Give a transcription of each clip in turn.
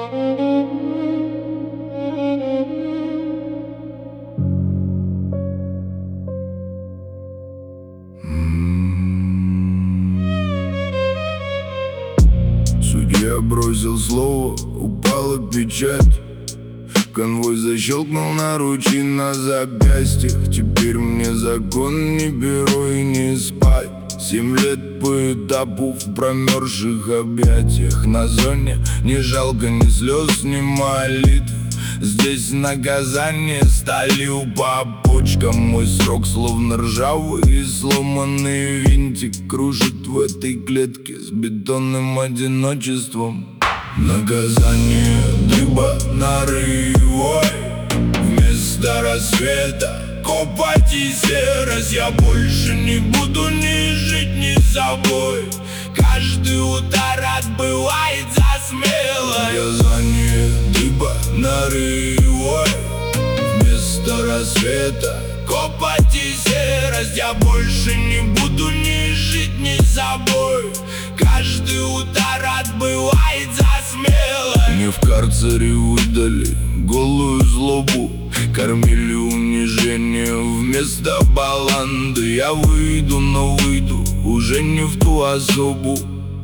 Судья бросил слово, упала печать. Конвой защелкнул наручи на запястьях. Теперь мне закон не перо и не спать. 7 лет по этапу в промерзших объятиях. На зоне ни жалко ни слез, ни молитв. Здесь наказание сталью по почкам. Мой срок словно ржавый и сломанный винтик кружит в этой клетке с бетонным одиночеством. Наказание дыба нарывой. Вместо рассвета копать и серость. Я больше не буду ни жить, ни собой. Каждый удар отбывается смело. Наказание дыба нарывой. Вместо рассвета копать и серость. Я больше не буду ни жить, ни собой. Каждый удар отбывается смело. Мне в карцере выдали голую злобу. Кормили унижение вместо баланды. Я выйду, но выйду уже не в ту особу,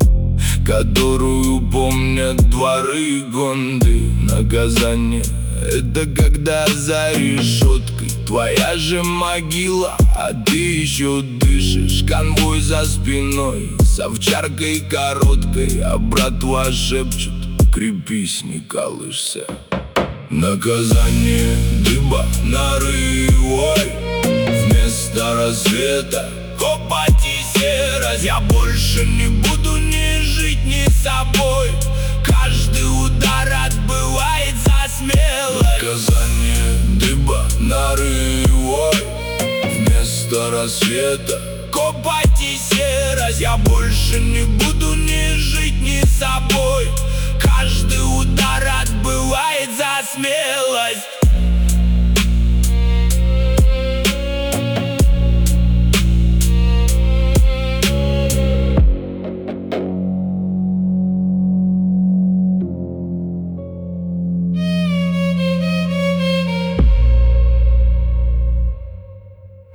которую помнят дворы и гонды. Наказание — это когда за решеткой твоя же могила, а ты еще дышишь. Конвой за спиной с овчаркой короткой, а братва шепчет: крепись, не колышься. Наказание дыба нарывой. Вместо рассвета копать и серость. Я больше не буду ни жить, ни собой. Каждый удар отбывается смело. Наказание дыба нарывой. Вместо рассвета копать и серость. Я больше не буду ни жить, ни собой. Каждый удар отбывается